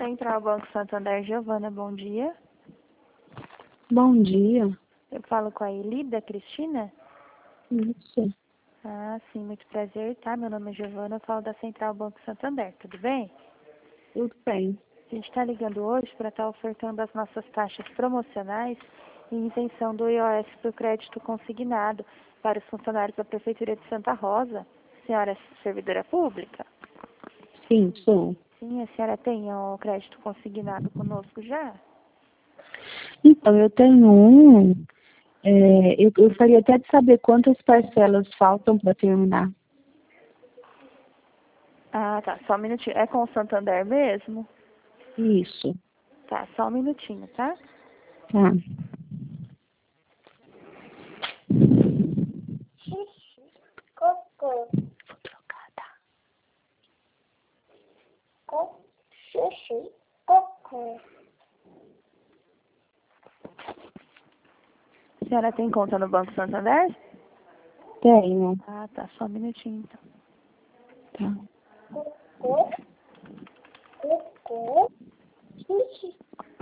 Central Banco Santander, Giovana, bom dia. Bom dia. Eu falo com a Elida Cristina? Isso. Ah, sim, muito prazer, tá? Meu nome é Giovana, eu falo da Central Banco Santander, tudo bem? Tudo bem. A gente está ligando hoje para estar ofertando as nossas taxas promocionais em isenção do IOF para o crédito consignado para os funcionários da Prefeitura de Santa Rosa. A senhora é servidora pública? Sim, sou. Sim, a senhora tem o crédito consignado conosco já? Então, eu tenho um. Eu gostaria até de saber quantas parcelas faltam para terminar. Ah, tá, só um minutinho. É com o Santander mesmo? Isso. Tá, só um minutinho, tá? Tá. Cocô. Vou trocar, tá? Xixi. Cocô. A senhora tem conta no Banco Santander? Tenho. Ah, tá, só um minutinho, então. Tá. Cocô. Cocô. Xixi.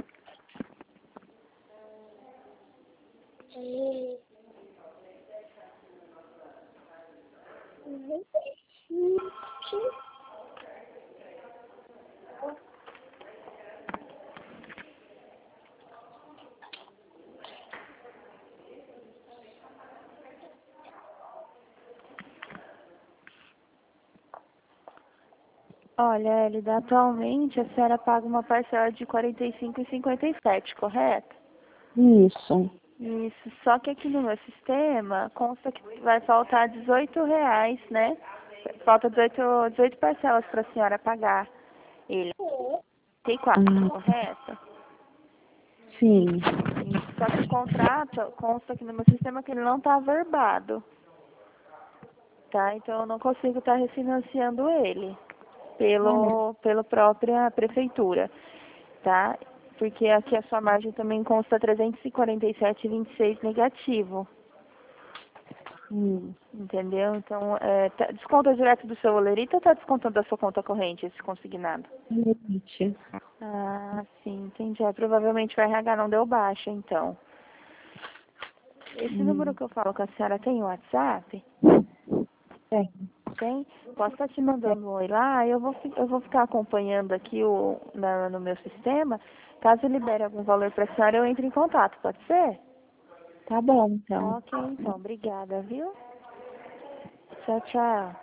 Xixi. Olha, Elida, atualmente a senhora paga uma parcela de R$ 45,57, correto? Isso. Isso, só que aqui no meu sistema consta que vai faltar R$ 18, né? Falta 18 parcelas para a senhora pagar ele. Tem quatro, correto? Sim. Isso, só que o contrato consta aqui no meu sistema que ele não está averbado, tá? Então eu não consigo estar refinanciando ele pela própria prefeitura, tá? Porque aqui a sua margem também consta 347,26 negativo. Entendeu? Então, desconta direto do seu olerite ou tá descontando da sua conta corrente, esse consignado? Limite. Ah, sim, entendi. Provavelmente o RH não deu baixa, então. Esse número que eu falo com a senhora tem WhatsApp? É. Tem? Posso estar te mandando um oi lá? Eu vou ficar acompanhando aqui no meu sistema. Caso libere algum valor para a senhora, eu entro em contato, pode ser? Tá bom, então. Ok, então. Obrigada, viu? Tchau, tchau.